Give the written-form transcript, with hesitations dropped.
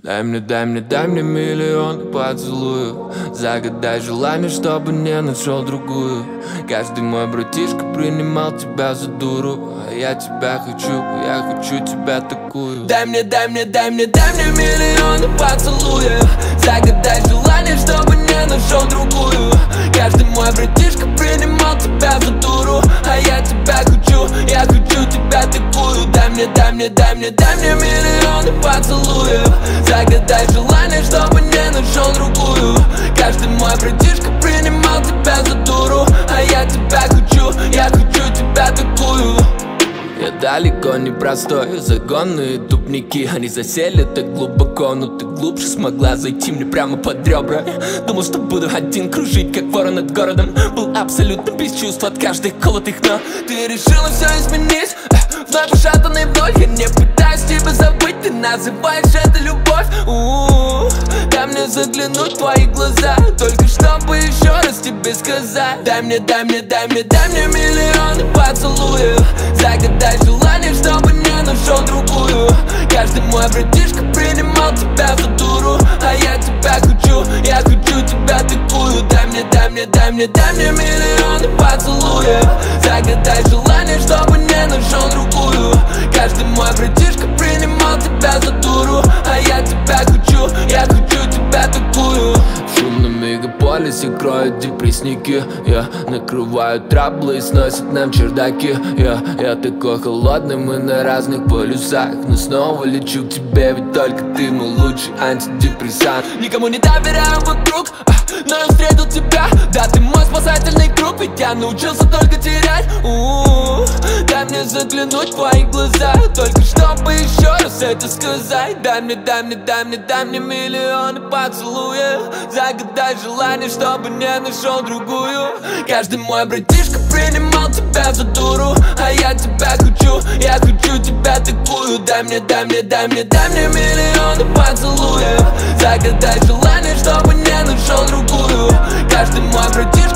Дай мне миллион поцелуев. Загадай желание, чтобы не нашел другую. Каждый мой братишка принимал тебя за дуру. А я тебя хочу, я хочу тебя такую. Дай мне миллион поцелуев. Загадай желание, чтобы не нашел другую. Каждый мой братишка принимал тебя за дуру. А я тебя хочу, я хочу тебя такую. Дай мне миллион поцелуев. Загадай желание, чтобы не нашел другую. Каждый мой братишка принимал тебя за дуру. А я тебя хочу, я хочу тебя такую. Я далеко не простой, загонные тупники. Они засели так глубоко, но ты глубже смогла зайти мне прямо под ребра. Думал, что буду один кружить, как ворон над городом. Был абсолютно без чувств от каждых колотых, но ты решила все изменить. Вновь пошатанный вновь, я не пытаюсь тебя забыть. Ты называешь это любовь. Дай мне заглянуть в твои глаза, только чтобы еще раз тебе сказать. Дай мне миллион поцелуев. Загадай желание, чтобы не нашел другую. Каждый мой братишка принимал тебя за дуру. А я тебя хочу, я хочу тебя такую. Дай мне миллион поцелуев. Загадай желание, чтобы не нашел другую. Каждый мой братишка принимал тебя за дуру. А я тебя хочу, я хочу тебя такую. В шумном мегаполисе кроют депрессники. Я накрываю траблы и сносят нам чердаки. Я такой холодный, мы на разных полюсах. Но снова лечу к тебе, ведь только ты мой лучший антидепрессант. Никому не доверяю вокруг, но я встретил тебя. Да, ты мой спасательный круг, ведь я научился только терять. Дай мне заглянуть в твои глаза, только чтобы еще раз это сказать. Дай мне миллионы поцелуев. Загадай желание, чтобы не нашел другую. Каждый мой братишка принимал тебя за дуру. А я тебя хочу, я хочу тебя такую. Дай мне миллионы поцелуев. Загадай желание, чтобы не нашел другую. Каждый мой братишка